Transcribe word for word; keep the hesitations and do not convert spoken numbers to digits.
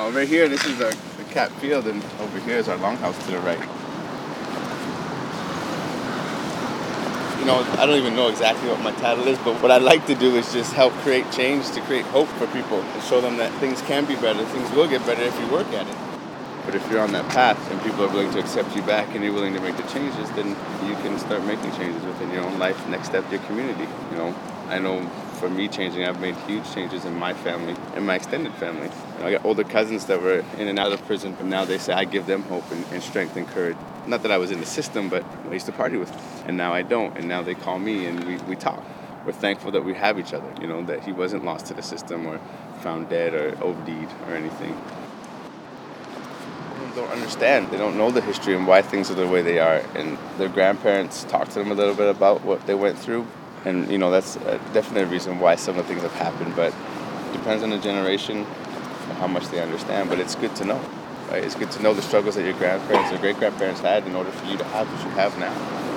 Uh, right here, this is the, the Cap Field, and over here is our longhouse to the right. You know, I don't even know exactly what my title is, but what I like to do is just help create change, to create hope for people, and show them that things can be better, things will get better if you work at it. But if you're on that path and people are willing to accept you back and you're willing to make the changes, then you can start making changes within your own life. Next step, your community. You know, I know for me changing, I've made huge changes in my family and my extended family. You know, I got older cousins that were in and out of prison, but now they say I give them hope and, and strength and courage. Not that I was in the system, but I used to party with them. And now I don't. And now they call me and we, we talk. We're thankful that we have each other, you know, that he wasn't lost to the system or found dead or O D'd or anything. Don't understand. They don't know the history and why things are the way they are. And their grandparents talk to them a little bit about what they went through. And, you know, that's a definite reason why some of the things have happened. But it depends on the generation and how much they understand. But it's good to know, right? It's good to know the struggles that your grandparents or great-grandparents had in order for you to have what you have now.